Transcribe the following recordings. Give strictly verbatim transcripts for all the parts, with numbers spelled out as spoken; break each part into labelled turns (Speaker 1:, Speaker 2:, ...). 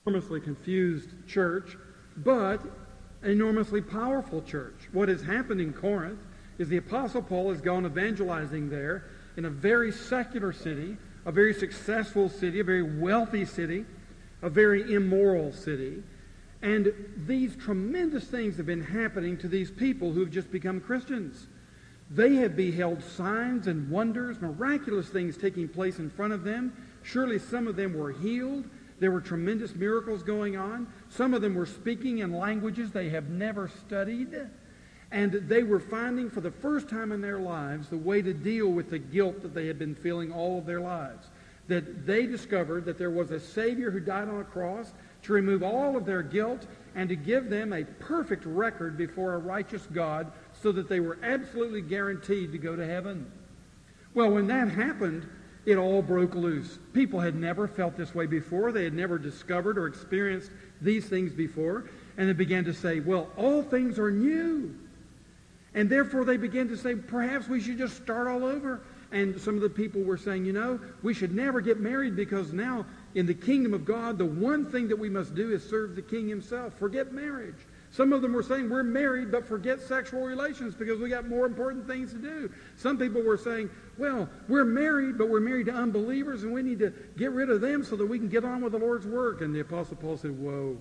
Speaker 1: enormously confused church, but an enormously powerful church. What has happened in Corinth is the Apostle Paul has gone evangelizing there in a very secular city, a very successful city, a very wealthy city, a very immoral city. And these tremendous things have been happening to these people who have just become Christians. They have beheld signs and wonders, miraculous things taking place in front of them. Surely some of them were healed. There were tremendous miracles going on. Some of them were speaking in languages they have never studied. And they were finding for the first time in their lives the way to deal with the guilt that they had been feeling all of their lives. That they discovered that there was a Savior who died on a cross to remove all of their guilt and to give them a perfect record before a righteous God so that they were absolutely guaranteed to go to heaven. Well, when that happened, it all broke loose. People had never felt this way before. They had never discovered or experienced these things before. And they began to say, well, all things are new. And therefore they began to say, perhaps we should just start all over. And some of the people were saying, you know, we should never get married because now in the kingdom of God, the one thing that we must do is serve the King himself. Forget marriage. Some of them were saying, we're married, but forget sexual relations because we got more important things to do. Some people were saying, well, we're married, but we're married to unbelievers, and we need to get rid of them so that we can get on with the Lord's work. And the Apostle Paul said, whoa.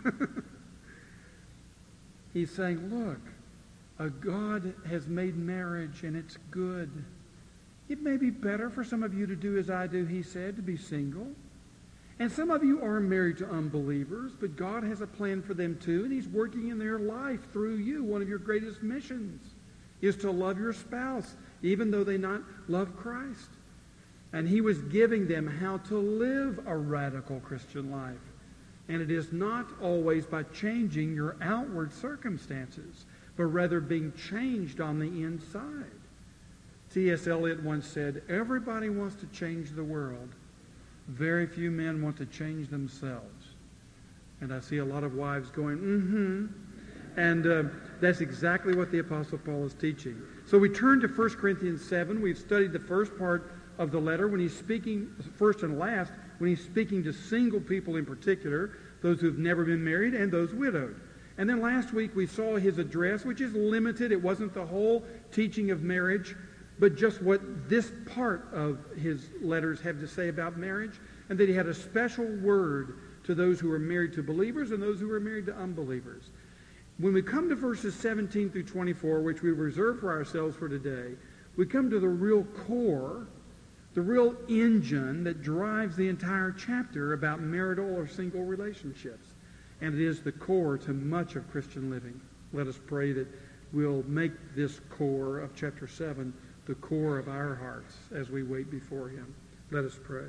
Speaker 1: He's saying, look, a God has made marriage, and it's good. It may be better for some of you to do as I do, he said, to be single. And some of you are married to unbelievers, but God has a plan for them too, and he's working in their life through you. One of your greatest missions is to love your spouse, even though they not love Christ. And he was giving them how to live a radical Christian life. And it is not always by changing your outward circumstances, but rather being changed on the inside. T S Eliot once said, everybody wants to change the world. Very few men want to change themselves. And I see a lot of wives going, mm-hmm. And uh, that's exactly what the Apostle Paul is teaching. So we turn to First Corinthians seven. We've studied the first part of the letter when he's speaking, first and last, when he's speaking to single people in particular, those who've never been married and those widowed. And then last week we saw his address, which is limited. It wasn't the whole teaching of marriage, but just what this part of his letters have to say about marriage, and that he had a special word to those who are married to believers and those who are married to unbelievers. When we come to verses seventeen through twenty-four, which we reserve for ourselves for today, we come to the real core, the real engine that drives the entire chapter about marital or single relationships. And it is the core to much of Christian living. Let us pray that we'll make this core of chapter seven the core of our hearts as we wait before him. Let us pray.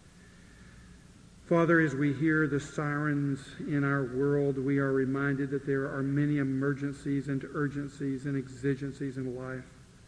Speaker 1: Father, as we hear the sirens in our world, we are reminded that there are many emergencies and urgencies and exigencies in life.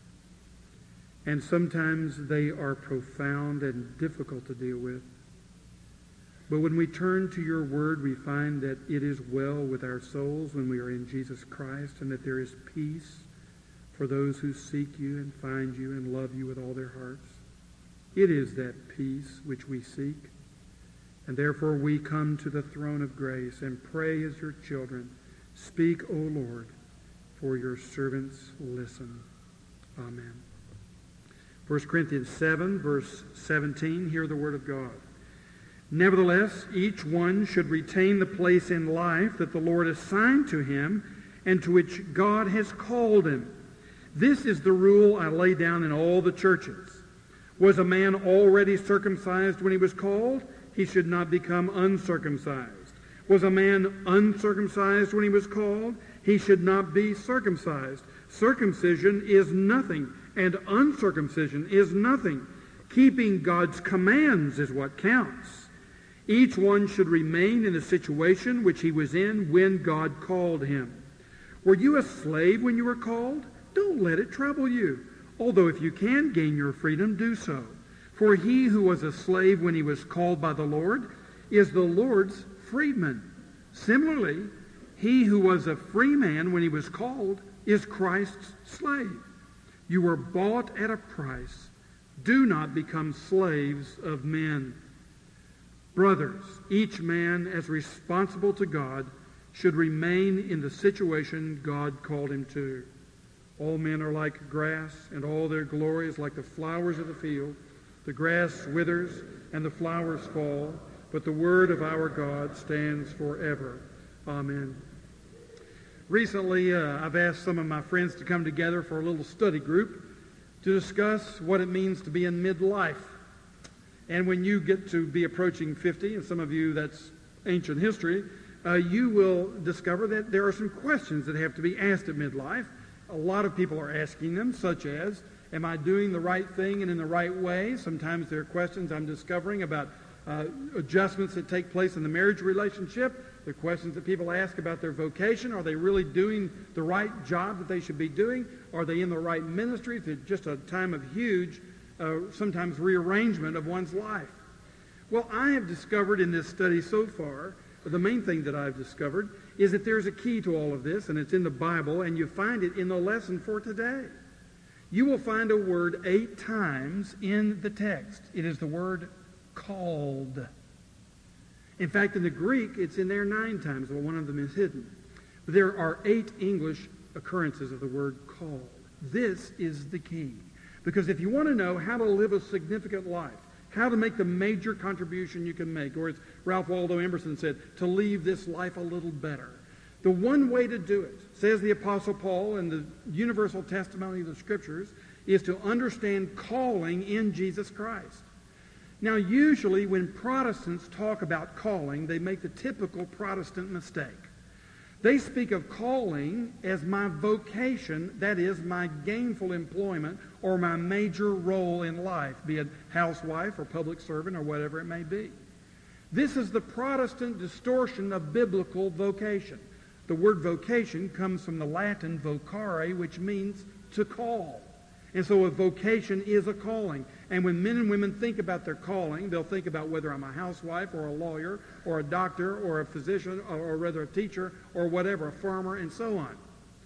Speaker 1: And sometimes they are profound and difficult to deal with. But when we turn to your word, we find that it is well with our souls when we are in Jesus Christ, and that there is peace for those who seek you and find you and love you with all their hearts. It is that peace which we seek. And therefore we come to the throne of grace and pray as your children. Speak, O Lord, for your servants listen. Amen. First Corinthians seven, verse seventeen, hear the word of God. Nevertheless, each one should retain the place in life that the Lord assigned to him and to which God has called him. This is the rule I lay down in all the churches. Was a man already circumcised when he was called? He should not become uncircumcised. Was a man uncircumcised when he was called? He should not be circumcised. Circumcision is nothing, and uncircumcision is nothing. Keeping God's commands is what counts. Each one should remain in the situation which he was in when God called him. Were you a slave when you were called? Don't let it trouble you. Although if you can gain your freedom, do so. For he who was a slave when he was called by the Lord is the Lord's freedman. Similarly, he who was a free man when he was called is Christ's slave. You were bought at a price. Do not become slaves of men. Brothers, each man as responsible to God should remain in the situation God called him to. All men are like grass, and all their glory is like the flowers of the field. The grass withers, and the flowers fall, but the word of our God stands forever. Amen. Recently, uh, I've asked some of my friends to come together for a little study group to discuss what it means to be in midlife. And when you get to be approaching fifty, and some of you that's ancient history, uh, you will discover that there are some questions that have to be asked at midlife. A lot of people are asking them, such as, am I doing the right thing and in the right way? Sometimes there are questions I'm discovering about uh, adjustments that take place in the marriage relationship. There are questions that people ask about their vocation. Are they really doing the right job that they should be doing? Are they in the right ministry? It's just a time of huge, uh, sometimes rearrangement of one's life. Well, I have discovered in this study so far, the main thing that I've discovered is that there's a key to all of this, and it's in the Bible, and you find it in the lesson for today. You will find a word eight times in the text. It is the word called. In fact, in the Greek, it's in there nine times, but one of them is hidden. But there are eight English occurrences of the word called. This is the key. Because if you want to know how to live a significant life, how to make the major contribution you can make, or as Ralph Waldo Emerson said, to leave this life a little better. The one way to do it, says the Apostle Paul in the universal testimony of the Scriptures, is to understand calling in Jesus Christ. Now, usually when Protestants talk about calling, they make the typical Protestant mistake. They speak of calling as my vocation, that is, my gainful employment or my major role in life, be it housewife or public servant or whatever it may be. This is the Protestant distortion of biblical vocation. The word vocation comes from the Latin vocare, which means to call. And so a vocation is a calling. And when men and women think about their calling, they'll think about whether I'm a housewife or a lawyer or a doctor or a physician or, or rather a teacher or whatever, a farmer, and so on.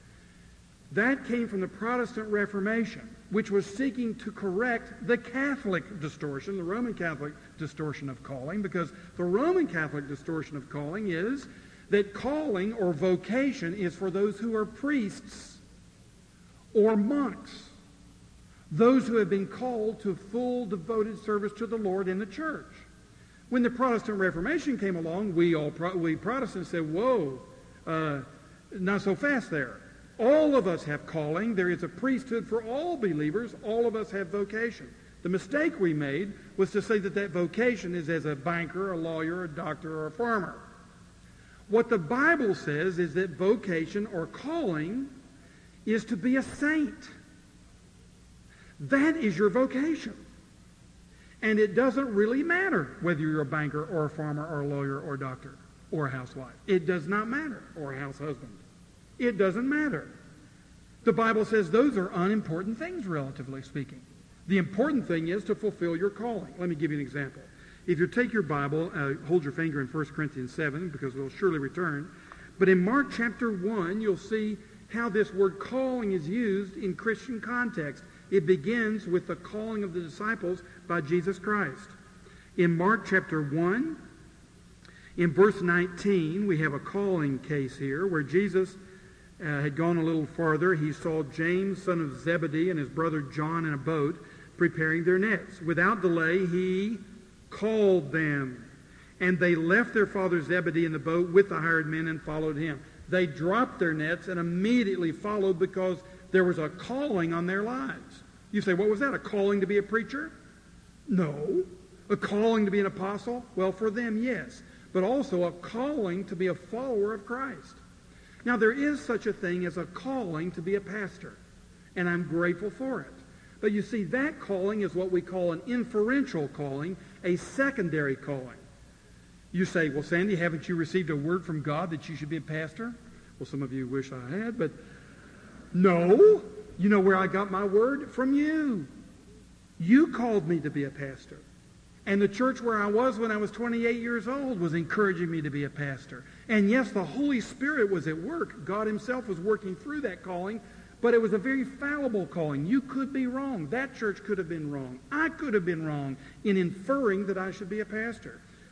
Speaker 1: That came from the Protestant Reformation, which was seeking to correct the Catholic distortion, the Roman Catholic distortion of calling, because the Roman Catholic distortion of calling is that calling or vocation is for those who are priests or monks, those who have been called to full devoted service to the Lord in the church. When the Protestant Reformation came along, we all we Protestants said, whoa, uh, not so fast there. All of us have calling. There is a priesthood for all believers. All of us have vocation. The mistake we made was to say that that vocation is as a banker, a lawyer, a doctor, or a farmer. What the Bible says is that vocation or calling is to be a saint. That is your vocation. And it doesn't really matter whether you're a banker or a farmer or a lawyer or a doctor or a housewife. It does not matter. Or a house husband. It doesn't matter. The Bible says those are unimportant things, relatively speaking. The important thing is to fulfill your calling. Let me give you an example. If you take your Bible, uh, hold your finger in First Corinthians seven, because we'll surely return. But in Mark chapter one, you'll see how this word calling is used in Christian context. It begins with the calling of the disciples by Jesus Christ. In Mark chapter one, in verse nineteen, we have a calling case here where Jesus uh, had gone a little farther. He saw James, son of Zebedee, and his brother John in a boat preparing their nets. Without delay, he called them, and they left their father Zebedee in the boat with the hired men and followed him. They dropped their nets and immediately followed because there was a calling on their lives. You say, what was that? A calling to be a preacher? No. A calling to be an apostle? Well, for them, yes. But also a calling to be a follower of Christ. Now, there is such a thing as a calling to be a pastor, and I'm grateful for it. But you see, that calling is what we call an inferential calling, a secondary calling. You say, well, Sandy, haven't you received a word from God that you should be a pastor? Well, some of you wish I had, but no. You know where I got my word? From you. You called me to be a pastor. And the church where I was when I was twenty-eight years old was encouraging me to be a pastor. And yes, the Holy Spirit was at work. God himself was working through that calling, but it was a very fallible calling. You could be wrong. That church could have been wrong. I could have been wrong in inferring that I should be a pastor.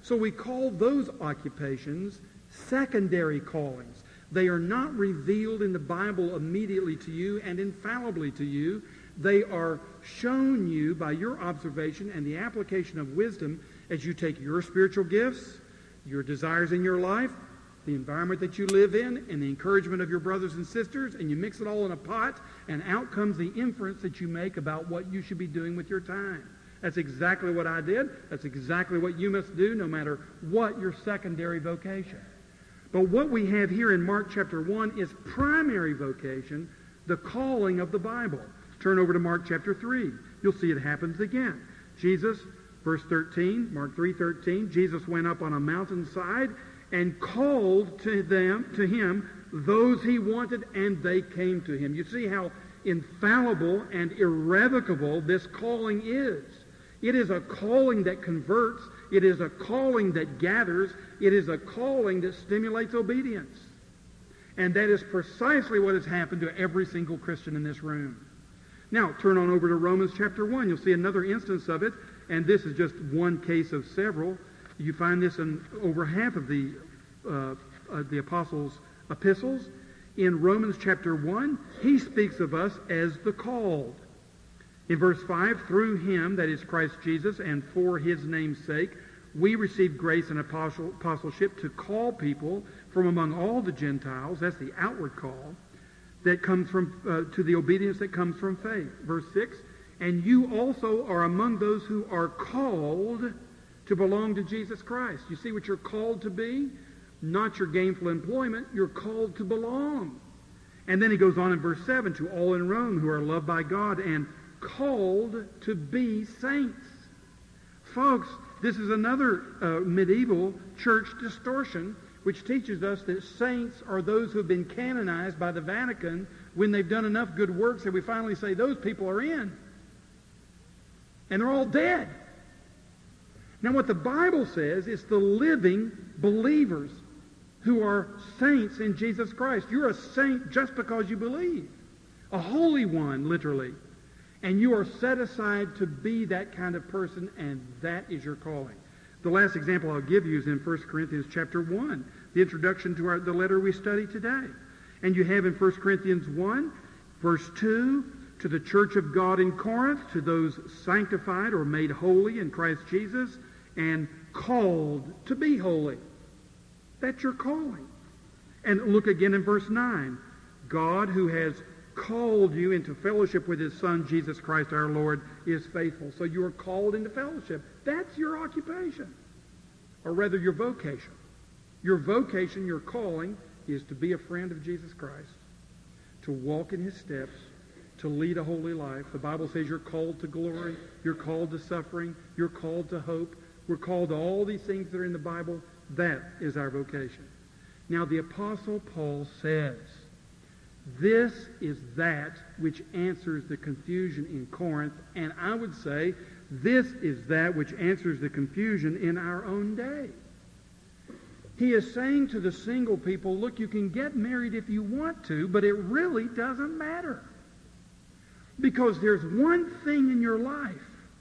Speaker 1: So we call those occupations secondary callings. They are not revealed in the Bible immediately to you and infallibly to you. They are shown you by your observation and the application of wisdom as you take your spiritual gifts, your desires in your life, the environment that you live in, and the encouragement of your brothers and sisters, and you mix it all in a pot, and out comes the inference that you make about what you should be doing with your time. That's exactly what I did. That's exactly what you must do, no matter what your secondary vocation. But what we have here in Mark chapter one is primary vocation, the calling of the Bible. Turn over to Mark chapter three. You'll see it happens again. Jesus, verse thirteen, Mark three thirteen, Jesus went up on a mountainside and called to them, to him, those he wanted, and they came to him. You see how infallible and irrevocable this calling is. It is a calling that converts. It is a calling that gathers. It is a calling that stimulates obedience. And that is precisely what has happened to every single Christian in this room. Now, turn on over to Romans chapter one. You'll see another instance of it, and this is just one case of several. You find this in over half of the, uh, uh, the apostles' epistles. In Romans chapter one, he speaks of us as the called. In verse five, through him, that is Christ Jesus, and for his name's sake, we receive grace and apostle, apostleship to call people from among all the Gentiles, that's the outward call, that comes from, uh, to the obedience that comes from faith. Verse six, and you also are among those who are called to belong to Jesus Christ. You see what you're called to be? Not your gainful employment, you're called to belong. And then he goes on in verse seven, to all in Rome who are loved by God and called to be saints. Folks, this is another uh, medieval church distortion which teaches us that saints are those who have been canonized by the Vatican when they've done enough good works that we finally say those people are in. And they're all dead. Now what the Bible says is the living believers who are saints in Jesus Christ. You're a saint just because you believe. A holy one, literally. And you are set aside to be that kind of person, and that is your calling. The last example I'll give you is in First Corinthians chapter one, the introduction to our, the letter we study today. And you have in First Corinthians one, verse two, to the church of God in Corinth, to those sanctified or made holy in Christ Jesus, and called to be holy. That's your calling. And look again in verse nine. God, who has called you into fellowship with his Son, Jesus Christ our Lord, is faithful. So you are called into fellowship. That's your occupation. Or rather, your vocation. Your vocation, your calling, is to be a friend of Jesus Christ, to walk in his steps, to lead a holy life. The Bible says you're called to glory, you're called to suffering, you're called to hope. We're called to all these things that are in the Bible. That is our vocation. Now, the Apostle Paul says, this is that which answers the confusion in Corinth, and I would say this is that which answers the confusion in our own day. He is saying to the single people, look, you can get married if you want to, but it really doesn't matter. Because there's one thing in your life.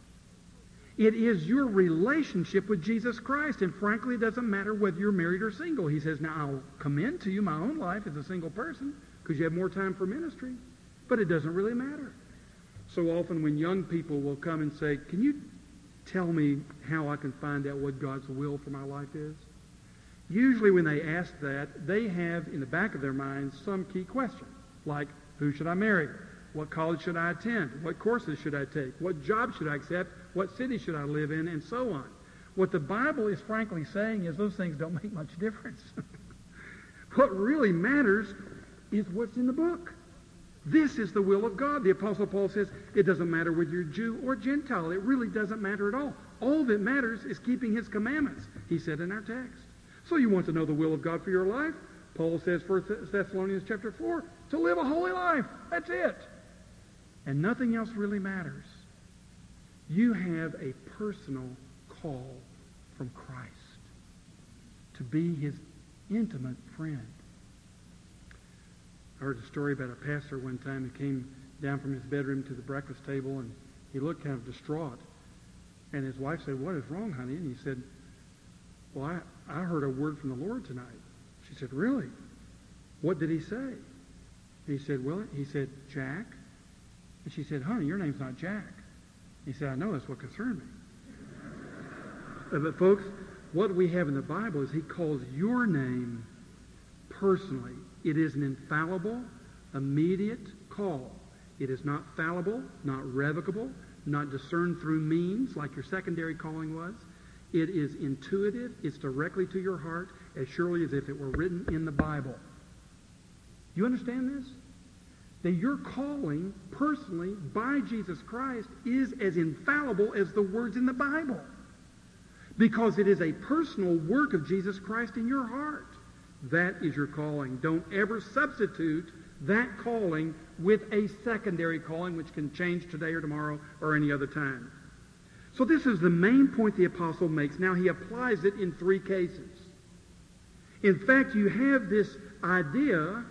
Speaker 1: It is your relationship with Jesus Christ, and frankly, it doesn't matter whether you're married or single. He says, now I'll commend to you my own life as a single person, because you have more time for ministry. But it doesn't really matter. So often when young people will come and say, can you tell me how I can find out what God's will for my life is? Usually when they ask that, they have in the back of their minds some key question, like, who should I marry? What college should I attend? What courses should I take? What job should I accept? What city should I live in? And so on. What the Bible is frankly saying is those things don't make much difference. What really matters is what's in the book. This is the will of God. The Apostle Paul says it doesn't matter whether you're Jew or Gentile. It really doesn't matter at all. All that matters is keeping his commandments, he said in our text. So you want to know the will of God for your life? Paul says, First Thessalonians chapter four, to live a holy life. That's it. And nothing else really matters. You have a personal call from Christ to be his intimate friend. I heard a story about a pastor one time who came down from his bedroom to the breakfast table, and he looked kind of distraught. And his wife said, what is wrong, honey? And he said, well, I, I heard a word from the Lord tonight. She said, really? What did he say? He said, well, he said, Jack. And she said, honey, your name's not Jack. He said, I know, that's what concerned me. But folks, what we have in the Bible is he calls your name personally. It is an infallible, immediate call. It is not fallible, not revocable, not discerned through means like your secondary calling was. It is intuitive. It's directly to your heart as surely as if it were written in the Bible. You understand this? That your calling personally by Jesus Christ is as infallible as the words in the Bible. Because it is a personal work of Jesus Christ in your heart. That is your calling. Don't ever substitute that calling with a secondary calling which can change today or tomorrow or any other time. So this is the main point the apostle makes. Now he applies it in three cases. In fact, you have this idea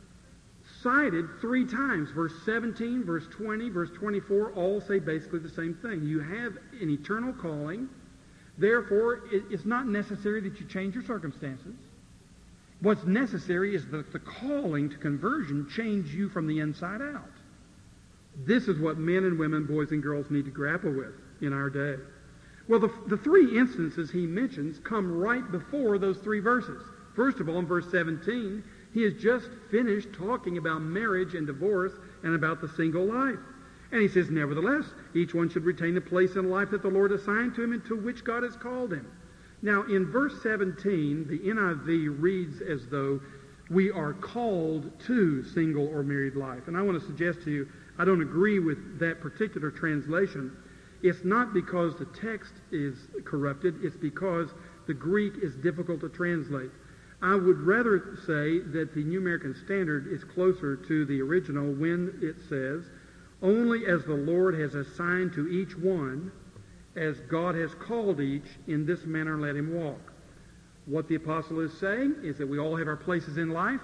Speaker 1: cited three times. Verse seventeen, verse twenty, verse twenty-four all say basically the same thing. You have an eternal calling. Therefore, it's not necessary that you change your circumstances. What's necessary is that the calling to conversion change you from the inside out. This is what men and women, boys and girls need to grapple with in our day. Well, the, the three instances he mentions come right before those three verses. First of all, in verse seventeen, he has just finished talking about marriage and divorce and about the single life. And he says, nevertheless, each one should retain the place in life that the Lord assigned to him and to which God has called him. Now, in verse seventeen, the N I V reads as though we are called to single or married life. And I want to suggest to you, I don't agree with that particular translation. It's not because the text is corrupted. It's because the Greek is difficult to translate. I would rather say that the New American Standard is closer to the original when it says, only as the Lord has assigned to each one, as God has called each, in this manner let him walk. What the apostle is saying is that we all have our places in life.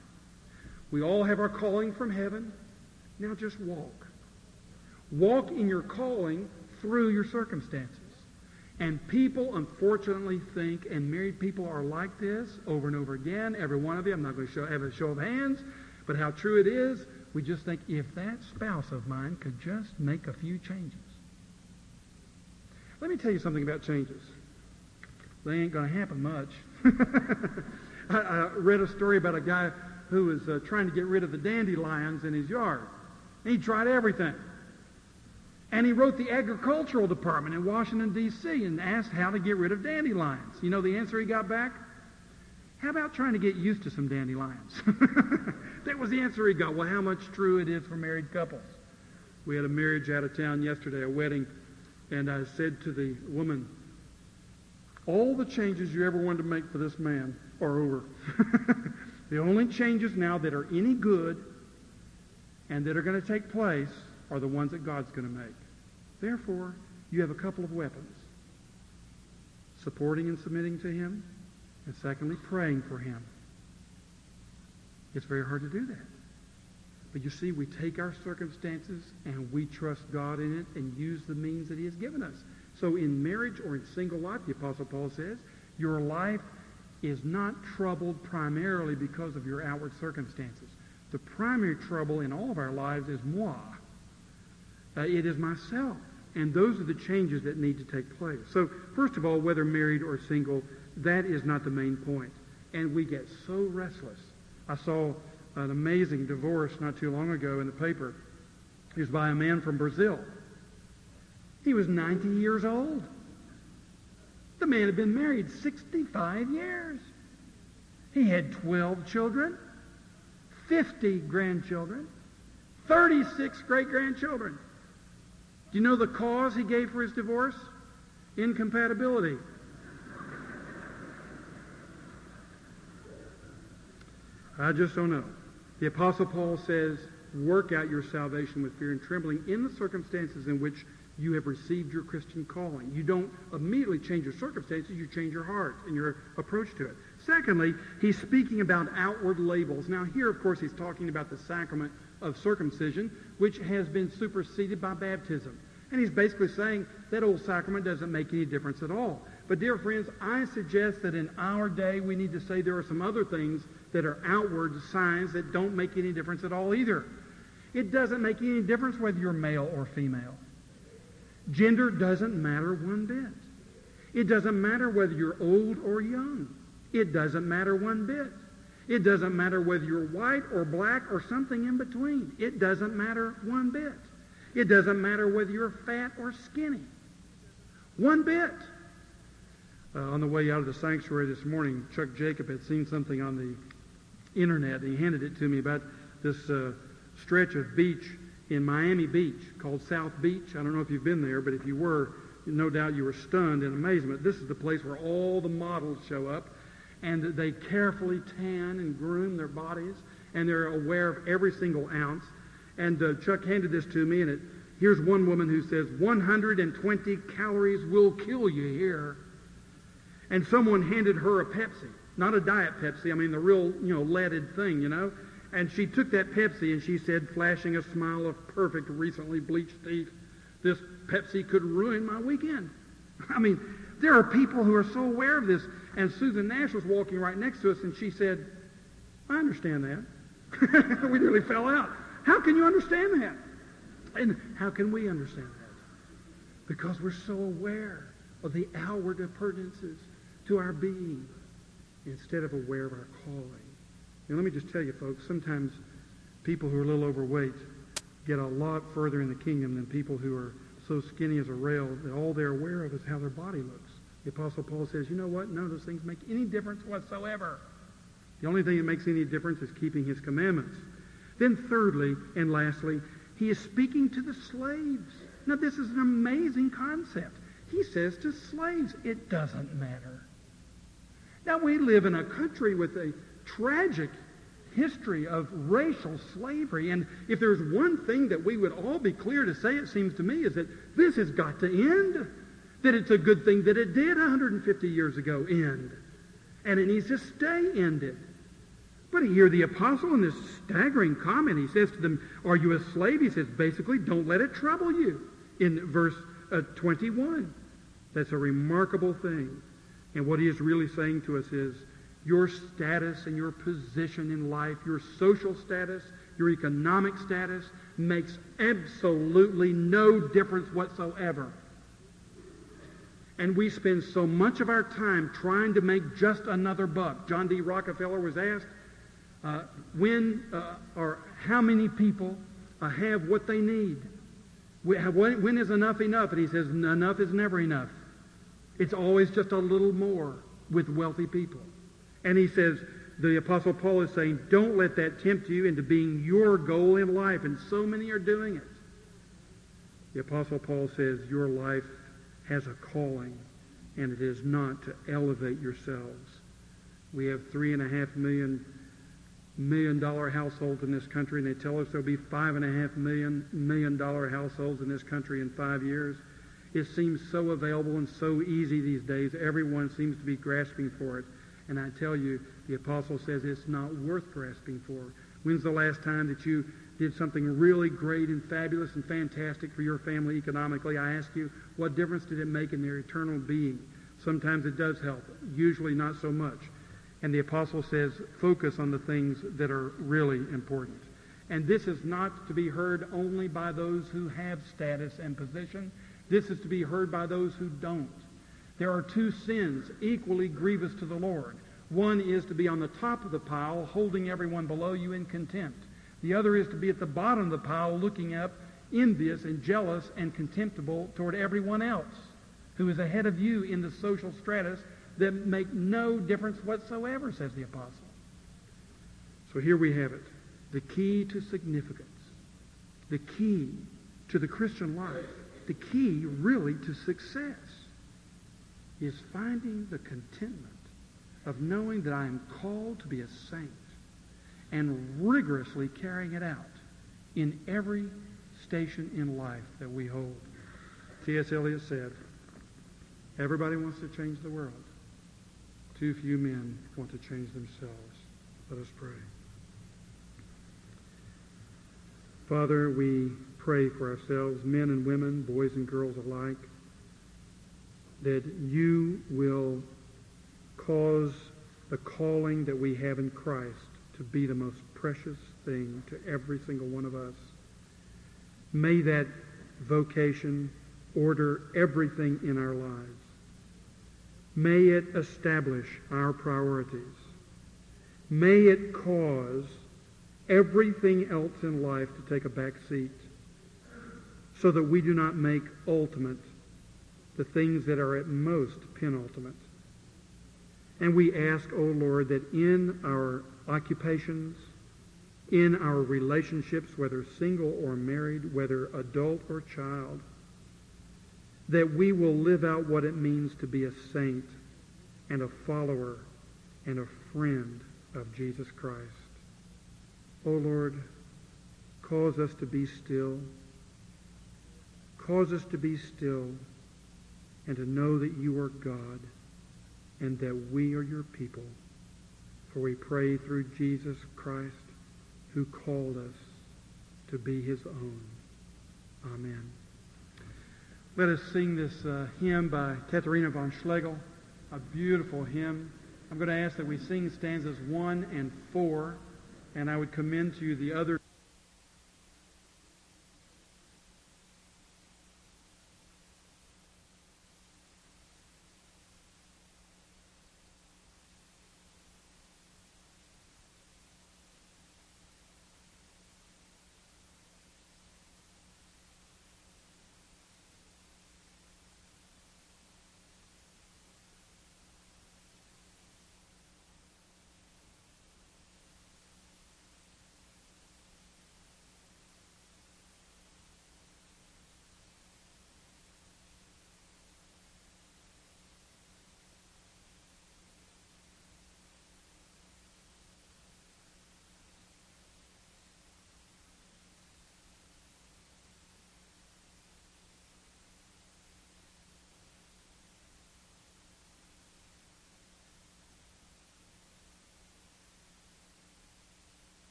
Speaker 1: We all have our calling from heaven. Now just walk. Walk in your calling through your circumstances. And people unfortunately think, and married people are like this over and over again, every one of you, I'm not going to show, have a show of hands, but how true it is, we just think, if that spouse of mine could just make a few changes. Let me tell you something about changes. They ain't going to happen much. I, I read a story about a guy who was uh, trying to get rid of the dandelions in his yard. And he tried everything. And he wrote the agricultural department in Washington, D C and asked how to get rid of dandelions. You know the answer he got back? How about trying to get used to some dandelions? That was the answer he got. Well, how much true it is for married couples. We had a marriage out of town yesterday, a wedding, and I said to the woman, all the changes you ever wanted to make for this man are over. The only changes now that are any good and that are going to take place are the ones that God's going to make. Therefore, you have a couple of weapons. Supporting and submitting to him, and secondly, praying for him. It's very hard to do that. But you see, we take our circumstances and we trust God in it and use the means that he has given us. So in marriage or in single life, the Apostle Paul says, your life is not troubled primarily because of your outward circumstances. The primary trouble in all of our lives is moi. Uh, it is myself. And those are the changes that need to take place. So, first of all, whether married or single, that is not the main point. And we get so restless. I saw an amazing divorce not too long ago in the paper. It was by a man from Brazil. He was ninety years old. The man had been married sixty-five years. He had twelve children, fifty grandchildren, thirty-six great-grandchildren. Do you know the cause he gave for his divorce? Incompatibility. I just don't know. The Apostle Paul says, work out your salvation with fear and trembling in the circumstances in which you have received your Christian calling. You don't immediately change your circumstances, you change your heart and your approach to it. Secondly, he's speaking about outward labels. Now here, of course, he's talking about the sacrament of circumcision, which has been superseded by baptism. And he's basically saying that old sacrament doesn't make any difference at all. But dear friends, I suggest that in our day we need to say there are some other things that are outward signs that don't make any difference at all either. It doesn't make any difference whether you're male or female. Gender doesn't matter one bit. It doesn't matter whether you're old or young. It doesn't matter one bit. It doesn't matter whether you're white or black or something in between. It doesn't matter one bit. It doesn't matter whether you're fat or skinny. One bit. Uh, on the way out of the sanctuary this morning, Chuck Jacob had seen something on the internet. He handed it to me about this uh, stretch of beach in Miami Beach called South Beach. I don't know if you've been there, but if you were, no doubt you were stunned in amazement. This is the place where all the models show up, and they carefully tan and groom their bodies, and they're aware of every single ounce. And uh, Chuck handed this to me, and it, here's one woman who says, one hundred twenty calories will kill you here. And someone handed her a Pepsi, not a Diet Pepsi, I mean the real, you know, leaded thing, you know. And she took that Pepsi and she said, flashing a smile of perfect, recently bleached teeth, this Pepsi could ruin my weekend. I mean, there are people who are so aware of this. And Susan Nash was walking right next to us, and she said, I understand that. We nearly fell out. How can you understand that? And how can we understand that? Because we're so aware of the outward appurtenances to our being instead of aware of our calling. And let me just tell you, folks, sometimes people who are a little overweight get a lot further in the kingdom than people who are so skinny as a rail that all they're aware of is how their body looks. The Apostle Paul says, you know what? None of those things make any difference whatsoever. The only thing that makes any difference is keeping his commandments. Then thirdly and lastly, he is speaking to the slaves. Now this is an amazing concept. He says to slaves, it doesn't matter. Now we live in a country with a tragic history of racial slavery, and if there's one thing that we would all be clear to say, it seems to me, is that this has got to end. That it's a good thing that it did one hundred fifty years ago end. And it needs to stay ended. But here the apostle in this staggering comment, he says to them, are you a slave? He says, basically, don't let it trouble you. In verse uh, twenty-one. That's a remarkable thing. And what he is really saying to us is, your status and your position in life, your social status, your economic status, makes absolutely no difference whatsoever. And we spend so much of our time trying to make just another buck. John D. Rockefeller was asked, uh, when uh, or how many people uh, have what they need? When, when is enough enough? And he says, enough is never enough. It's always just a little more with wealthy people. And he says, the Apostle Paul is saying, don't let that tempt you into being your goal in life. And so many are doing it. The Apostle Paul says, your life has a calling, and it is not to elevate yourselves. We have three and a half million million dollar households in this country, and they tell us there'll be five and a half million million dollar households in this country in five years. It seems so available and so easy these days. Everyone seems to be grasping for it. And I tell you, the apostle says it's not worth grasping for. When's the last time that you did something really great and fabulous and fantastic for your family economically? I ask you, what difference did it make in their eternal being? Sometimes it does help, usually not so much. And the apostle says, focus on the things that are really important. And this is not to be heard only by those who have status and position. This is to be heard by those who don't. There are two sins equally grievous to the Lord. One is to be on the top of the pile, holding everyone below you in contempt. The other is to be at the bottom of the pile, looking up, envious and jealous and contemptible toward everyone else who is ahead of you in the social stratus that make no difference whatsoever, says the apostle. So here we have it. The key to significance. The key to the Christian life. The key, really, to success is finding the contentment of knowing that I am called to be a saint and rigorously carrying it out in every station in life that we hold. T S Eliot said, everybody wants to change the world. Too few men want to change themselves. Let us pray. Father, we pray for ourselves, men and women, boys and girls alike, that you will cause the calling that we have in Christ to be the most precious thing to every single one of us. May that vocation order everything in our lives. May it establish our priorities. May it cause everything else in life to take a back seat so that we do not make ultimate the things that are at most penultimate. And we ask, O Lord, that in our occupations, in our relationships, whether single or married, whether adult or child, that we will live out what it means to be a saint and a follower and a friend of Jesus Christ. O Lord, cause us to be still. Cause us to be still and to know that you are God and that we are your people. For we pray through Jesus Christ, who called us to be his own. Amen. Let us sing this uh, hymn by Katharina von Schlegel, a beautiful hymn. I'm going to ask that we sing stanzas one and four, and I would commend to you the other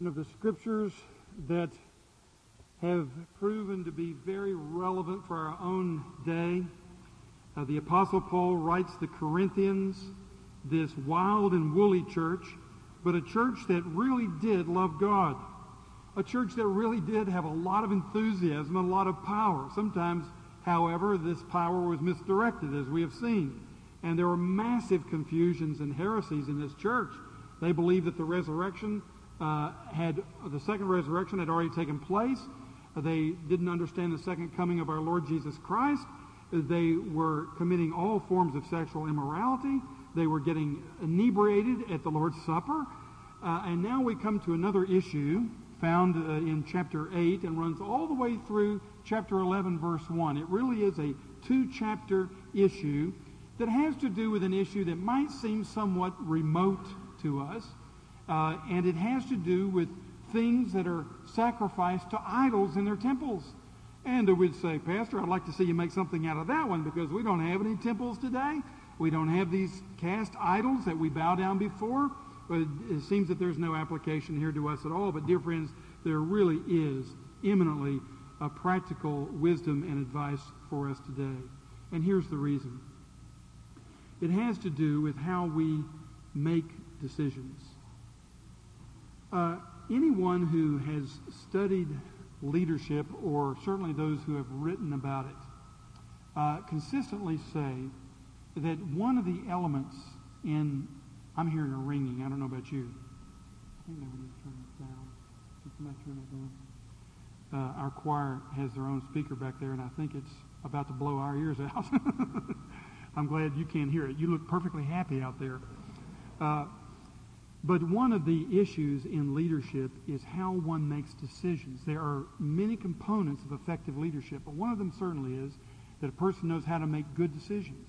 Speaker 1: of the Scriptures that have proven to be very relevant for our own day. Uh, the Apostle Paul writes the Corinthians, this wild and woolly church, but a church that really did love God. A church that really did have a lot of enthusiasm and a lot of power. Sometimes, however, this power was misdirected, as we have seen. And there were massive confusions and heresies in this church. They believed that the resurrection uh, had, the second resurrection had already taken place. They didn't understand the second coming of our Lord Jesus Christ. They were committing all forms of sexual immorality. They were getting inebriated at the Lord's Supper. Uh, and now we come to another issue found uh, in chapter eight and runs all the way through chapter eleven, verse one. It really is a two-chapter issue that has to do with an issue that might seem somewhat remote to us, uh, and it has to do with things that are sacrificed to idols in their temples. And we'd say, Pastor, I'd like to see you make something out of that one, because we don't have any temples today. We don't have these cast idols that we bow down before. But it seems that there's no application here to us at all. But dear friends, there really is eminently a practical wisdom and advice for us today. And here's the reason. It has to do with how we make decisions. Uh, anyone who has studied leadership, or certainly those who have written about it, uh, consistently say that one of the elements in, I'm hearing a ringing, I don't know about you. I think maybe we need to turn this down. Can somebody turn that down? Uh, our choir has their own speaker back there, and I think it's about to blow our ears out. I'm glad you can't hear it. You look perfectly happy out there. Uh, but one of the issues in leadership is how one makes decisions. There are many components of effective leadership, but one of them certainly is that a person knows how to make good decisions.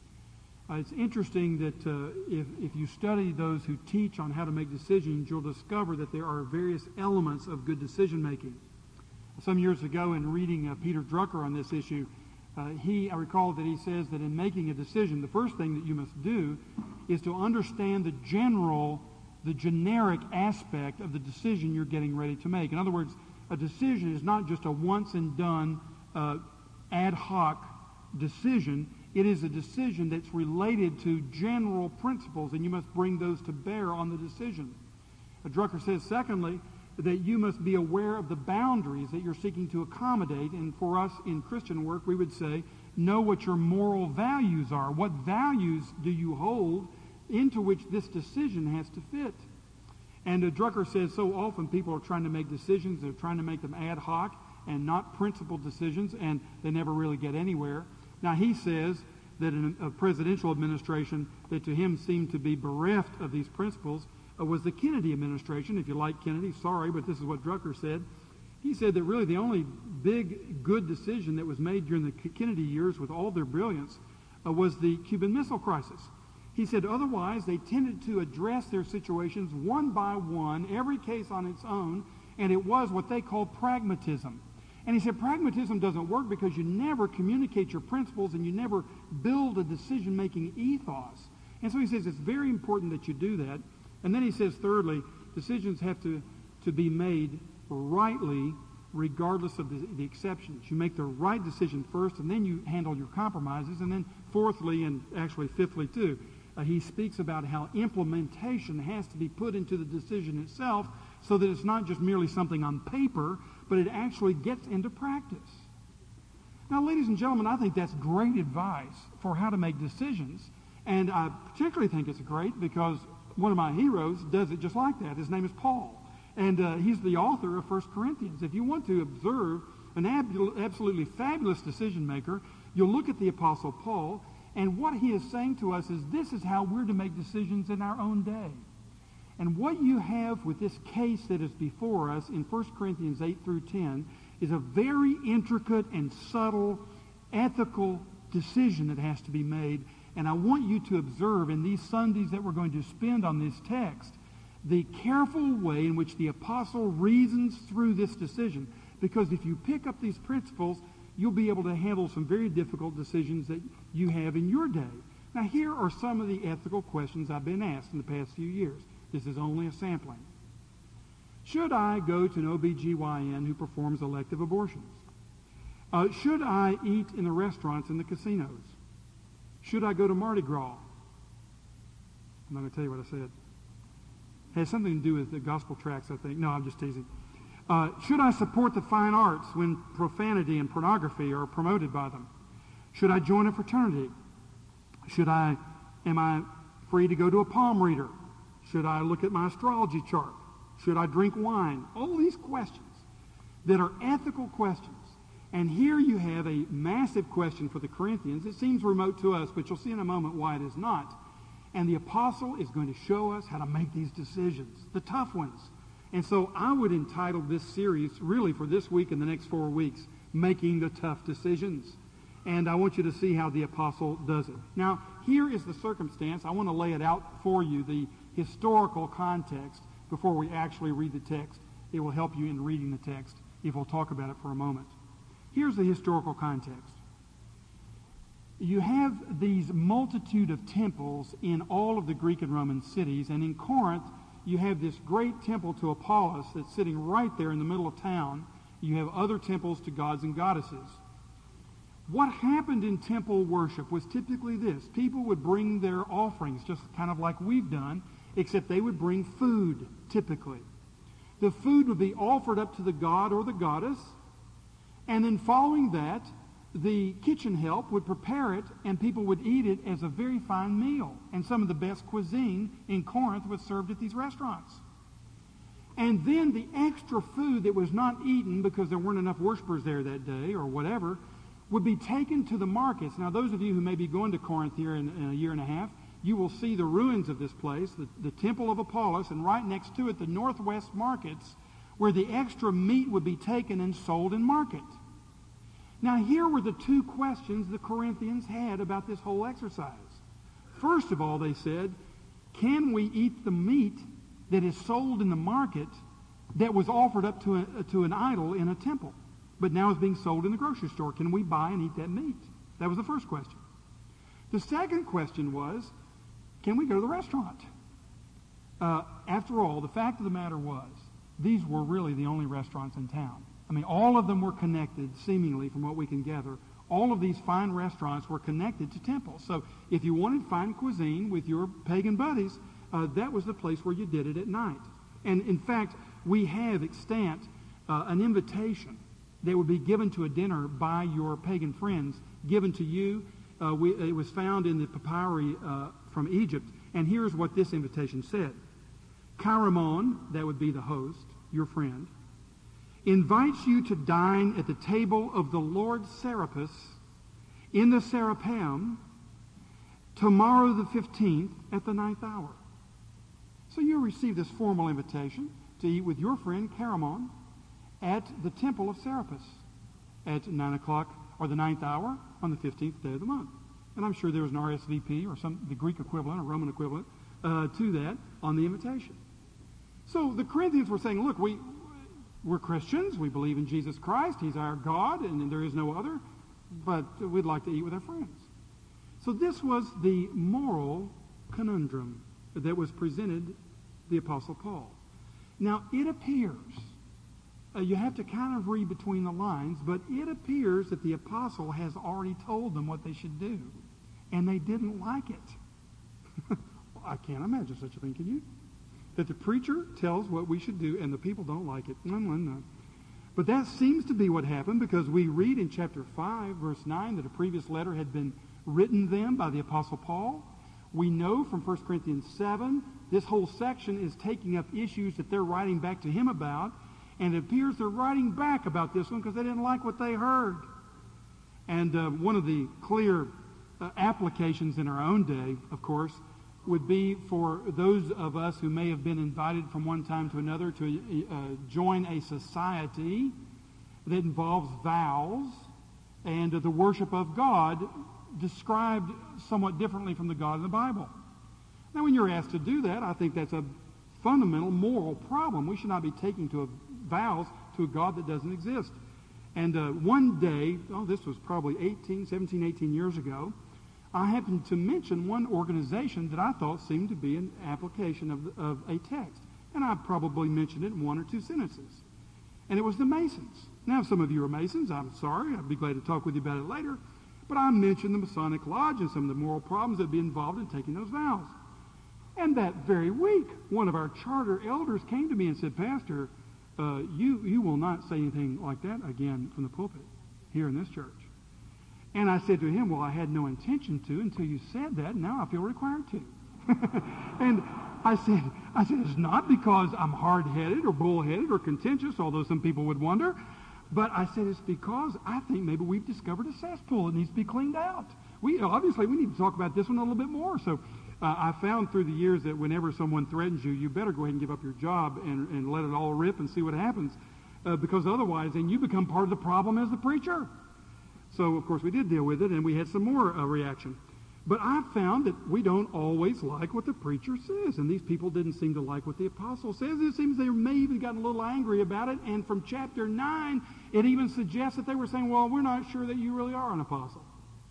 Speaker 1: Uh, it's interesting that uh, if, if you study those who teach on how to make decisions, you'll discover that there are various elements of good decision making. Some years ago, in reading uh, Peter Drucker on this issue, Uh, he, I recall that he says that in making a decision, the first thing that you must do is to understand the general, the generic aspect of the decision you're getting ready to make. In other words, a decision is not just a once and done uh, ad hoc decision. It is a decision that's related to general principles, and you must bring those to bear on the decision. Uh, Drucker says, secondly, that you must be aware of the boundaries that you're seeking to accommodate. And for us in Christian work, we would say, know what your moral values are. What values do you hold into which this decision has to fit? And uh, Drucker says so often people are trying to make decisions, they're trying to make them ad hoc and not principled decisions, and they never really get anywhere. Now he says that in a presidential administration that to him seemed to be bereft of these principles Uh, was the Kennedy administration. If you like Kennedy, sorry, but this is what Drucker said. He said that really the only big, good decision that was made during the Kennedy years with all their brilliance uh, was the Cuban Missile Crisis. He said otherwise they tended to address their situations one by one, every case on its own, and it was what they called pragmatism. And he said pragmatism doesn't work because you never communicate your principles and you never build a decision-making ethos. And so he says it's very important that you do that. And then he says, thirdly, decisions have to, to be made rightly regardless of the, the exceptions. You make the right decision first, and then you handle your compromises. And then fourthly, and actually fifthly too, uh, he speaks about how implementation has to be put into the decision itself so that it's not just merely something on paper, but it actually gets into practice. Now, ladies and gentlemen, I think that's great advice for how to make decisions. And I particularly think it's great because one of my heroes does it just like that. His name is Paul. And uh, he's the author of First Corinthians. If you want to observe an ab- absolutely fabulous decision maker, you'll look at the Apostle Paul, and what he is saying to us is this is how we're to make decisions in our own day. And what you have with this case that is before us in First Corinthians eight through ten is a very intricate and subtle ethical decision that has to be made. And I want you to observe in these Sundays that we're going to spend on this text the careful way in which the apostle reasons through this decision. Because if you pick up these principles, you'll be able to handle some very difficult decisions that you have in your day. Now, here are some of the ethical questions I've been asked in the past few years. This is only a sampling.
Speaker 2: Should I go to an O B G Y N who performs elective abortions? Uh, should I eat in the restaurants and the casinos? Should I go to Mardi Gras? I'm not going to tell you what I said. It has something to do with the gospel tracts, I think. No, I'm just teasing. Uh, should I support the fine arts when profanity and pornography are promoted by them? Should I join a fraternity? Should I, am I free to go to a palm reader? Should I look at my astrology chart? Should I drink wine? All these questions that are ethical questions. And here you have a massive question for the Corinthians. It seems remote to us, but you'll see in a moment why it is not. And the apostle is going to show us how to make these decisions, the tough ones. And so I would entitle this series, really for this week and the next four weeks, Making the Tough Decisions. And I want you to see how the apostle does it. Now, here is the circumstance. I want to lay it out for you, the historical context, before we actually read the text. It will help you in reading the text if we'll talk about it for a moment. Here's the historical context. You have these multitude of temples in all of the Greek and Roman cities, and in Corinth, you have this great temple to Apollos that's sitting right there in the middle of town. You have other temples to gods and goddesses. What happened in temple worship was typically this. People would bring their offerings, just kind of like we've done, except they would bring food, typically. The food would be offered up to the god or the goddess, and then following that, the kitchen help would prepare it, and people would eat it as a very fine meal. And some of the best cuisine in Corinth was served at these restaurants. And then the extra food that was not eaten because there weren't enough worshipers there that day or whatever would be taken to the markets. Now, those of you who may be going to Corinth here in, in a year and a half, you will see the ruins of this place, the, the Temple of Apollos, and right next to it, the northwest markets, where the extra meat would be taken and sold in market. Now, here were the two questions the Corinthians had about this whole exercise. First of all, they said, can we eat the meat that is sold in the market that was offered up to, a, to an idol in a temple, but now is being sold in the grocery store? Can we buy and eat that meat? That was the first question. The second question was, can we go to the restaurant? Uh, after all, the fact of the matter was, these were really the only restaurants in town. I mean, all of them were connected, seemingly, from what we can gather. All of these fine restaurants were connected to temples. So if you wanted fine cuisine with your pagan buddies, uh, that was the place where you did it at night. And in fact, we have extant uh, an invitation that would be given to a dinner by your pagan friends, given to you. Uh, we, it was found in the papyri uh, from Egypt. And here's what this invitation said. Chairemon, that would be the host, your friend, invites you to dine at the table of the Lord Serapis in the Serapeum tomorrow the fifteenth at the ninth hour. So you receive this formal invitation to eat with your friend Chairemon at the temple of Serapis at nine o'clock or the ninth hour on the fifteenth day of the month. And I'm sure there was an R S V P or some the Greek equivalent or Roman equivalent uh, to that on the invitation. So the Corinthians were saying, look, we, we're Christians. We believe in Jesus Christ. He's our God, and there is no other. But we'd like to eat with our friends. So this was the moral conundrum that was presented the Apostle Paul. Now, it appears, uh, you have to kind of read between the lines, but it appears that the Apostle has already told them what they should do, and they didn't like it. Well, I can't imagine such a thing, can you? That the preacher tells what we should do, and the people don't like it. No, no, no. But that seems to be what happened, because we read in chapter five, verse nine, that a previous letter had been written them by the Apostle Paul. We know from First Corinthians seven, this whole section is taking up issues that they're writing back to him about, and it appears they're writing back about this one because they didn't like what they heard. And uh, one of the clear uh, applications in our own day, of course, would be for those of us who may have been invited from one time to another to uh, join a society that involves vows and uh, the worship of God described somewhat differently from the God of the Bible. Now, when you're asked to do that, I think that's a fundamental moral problem. We should not be taking to a, vows to a God that doesn't exist. And uh, one day, oh, this was probably eighteen, seventeen, eighteen years ago, I happened to mention one organization that I thought seemed to be an application of, of a text. And I probably mentioned it in one or two sentences. And it was the Masons. Now, if some of you are Masons, I'm sorry. I'd be glad to talk with you about it later. But I mentioned the Masonic Lodge and some of the moral problems that would be involved in taking those vows. And that very week, one of our charter elders came to me and said, Pastor, uh, you, you will not say anything like that again from the pulpit here in this church. And I said to him, well, I had no intention to until you said that. Now I feel required to. And I said, I said, it's not because I'm hard-headed or bull-headed or contentious, although some people would wonder. But I said it's because I think maybe we've discovered a cesspool that needs to be cleaned out. We obviously, we need to talk about this one a little bit more. So uh, I found through the years that whenever someone threatens you, you better go ahead and give up your job and, and let it all rip and see what happens. Uh, because otherwise, then you become part of the problem as the preacher. So, of course, we did deal with it, and we had some more uh, reaction. But I found that we don't always like what the preacher says, and these people didn't seem to like what the apostle says. It seems they may even gotten a little angry about it, and from chapter nine, it even suggests that they were saying, well, we're not sure that you really are an apostle.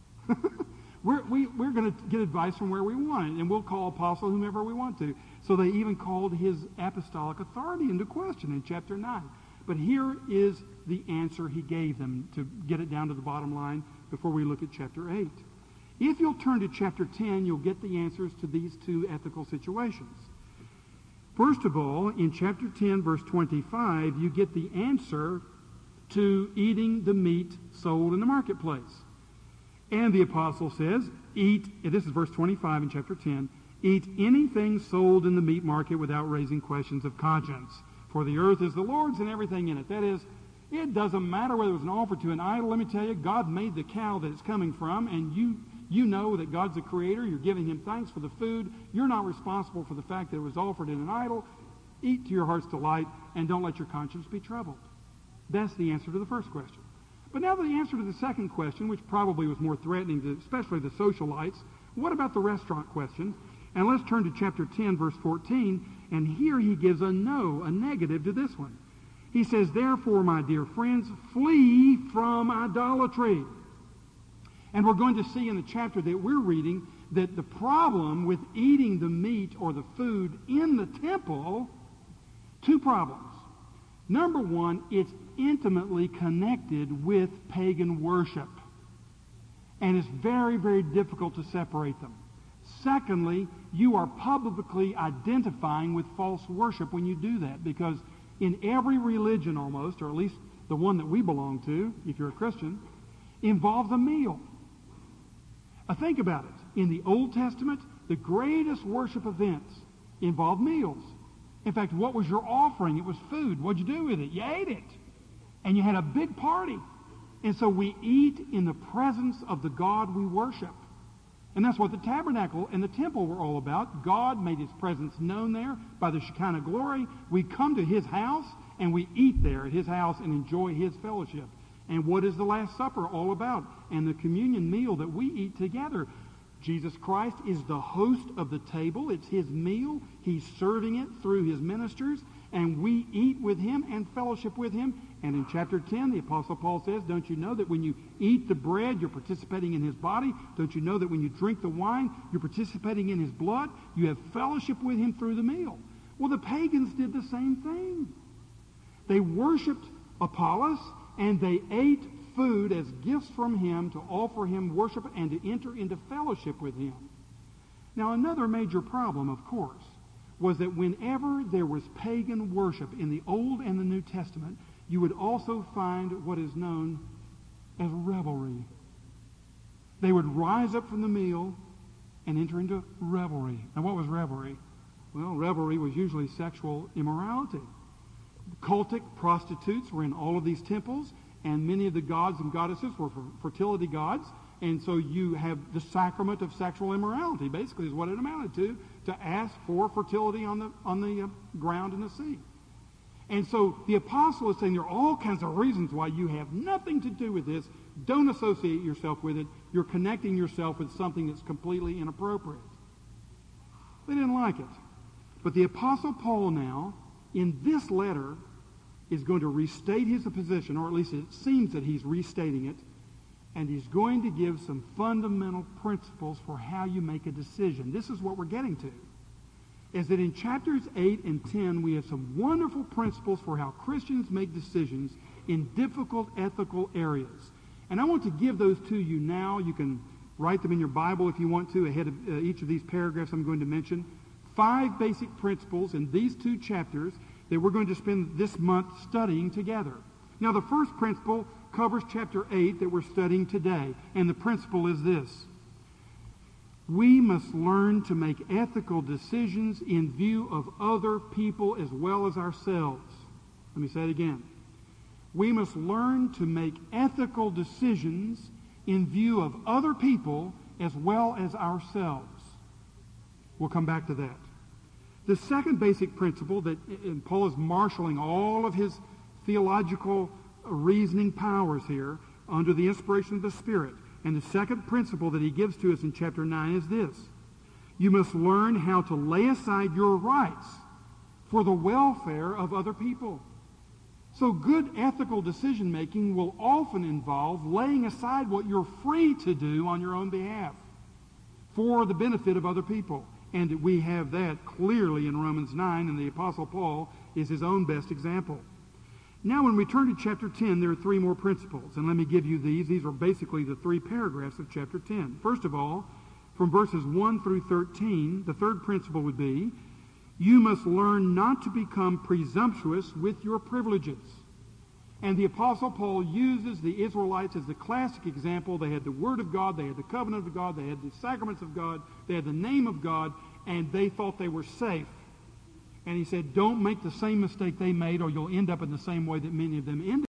Speaker 2: we're we, we're going to get advice from where we want it, and we'll call apostle whomever we want to. So they even called his apostolic authority into question in chapter nine. But here is the answer he gave them to get it down to the bottom line before we look at chapter eight. If you'll turn to chapter ten, you'll get the answers to these two ethical situations. First of all, in chapter ten, verse twenty-five, you get the answer to eating the meat sold in the marketplace. And the apostle says, eat, this is verse twenty-five in chapter ten, eat anything sold in the meat market without raising questions of conscience. For the earth is the Lord's and everything in it. That is, it doesn't matter whether it was an offer to an idol. Let me tell you, God made the cow that it's coming from, and you you know that God's the creator. You're giving him thanks for the food. You're not responsible for the fact that it was offered in an idol. Eat to your heart's delight, and don't let your conscience be troubled. That's the answer to the first question. But now the answer to the second question, which probably was more threatening to especially the socialites, what about the restaurant question? And let's turn to chapter ten, verse fourteen, and here he gives a no, a negative to this one. He says, therefore, my dear friends, flee from idolatry. And we're going to see in the chapter that we're reading that the problem with eating the meat or the food in the temple, two problems. Number one, it's intimately connected with pagan worship. And it's very, very difficult to separate them. Secondly, you are publicly identifying with false worship when you do that, because in every religion almost, or at least the one that we belong to, if you're a Christian, involves a meal. Uh, think about it. In the Old Testament, the greatest worship events involved meals. In fact, what was your offering? It was food. What'd you do with it? You ate it. And you had a big party. And so we eat in the presence of the God we worship. And that's what the tabernacle and the temple were all about. God made his presence known there by the Shekinah glory. We come to his house and we eat there at his house and enjoy his fellowship. And what is the Last Supper all about? And the communion meal that we eat together. Jesus Christ is the host of the table. It's his meal. He's serving it through his ministers. And we eat with him and fellowship with him. And in chapter ten, the Apostle Paul says, don't you know that when you eat the bread, you're participating in his body? Don't you know that when you drink the wine, you're participating in his blood? You have fellowship with him through the meal. Well, the pagans did the same thing. They worshipped Apollos, and they ate food as gifts from him to offer him worship and to enter into fellowship with him. Now, another major problem, of course, was that whenever there was pagan worship in the Old and the New Testament, you would also find what is known as revelry. They would rise up from the meal and enter into revelry. Now, what was revelry? Well, revelry was usually sexual immorality. Cultic prostitutes were in all of these temples, and many of the gods and goddesses were fertility gods. And so you have the sacrament of sexual immorality, basically is what it amounted to, to ask for fertility on the, on the uh, ground in the sea. And so the apostle is saying there are all kinds of reasons why you have nothing to do with this. Don't associate yourself with it. You're connecting yourself with something that's completely inappropriate. They didn't like it. But the apostle Paul now, in this letter, is going to restate his position, or at least it seems that he's restating it, and he's going to give some fundamental principles for how you make a decision. This is what we're getting to. is that in chapters eight and ten, we have some wonderful principles for how Christians make decisions in difficult ethical areas. And I want to give those to you now. You can write them in your Bible if you want to, ahead of uh, each of these paragraphs I'm going to mention. Five basic principles in these two chapters that we're going to spend this month studying together. Now, the first principle covers chapter eight that we're studying today, and the principle is this. We must learn to make ethical decisions in view of other people as well as ourselves. Let me say it again. We must learn to make ethical decisions in view of other people as well as ourselves. We'll come back to that. The second basic principle that and Paul is marshaling all of his theological reasoning powers here under the inspiration of the Spirit. And the second principle that he gives to us in chapter nine is this. You must learn how to lay aside your rights for the welfare of other people. So good ethical decision-making will often involve laying aside what you're free to do on your own behalf for the benefit of other people. And we have that clearly in Romans nine, and the Apostle Paul is his own best example. Now, when we turn to chapter ten, there are three more principles. And let me give you these. These are basically the three paragraphs of chapter ten. First of all, from verses one through thirteen, the third principle would be, you must learn not to become presumptuous with your privileges. And the Apostle Paul uses the Israelites as the classic example. They had the Word of God, they had the covenant of God, they had the sacraments of God, they had the name of God, and they thought they were safe. And he said, don't make the same mistake they made, or you'll end up in the same way that many of them ended.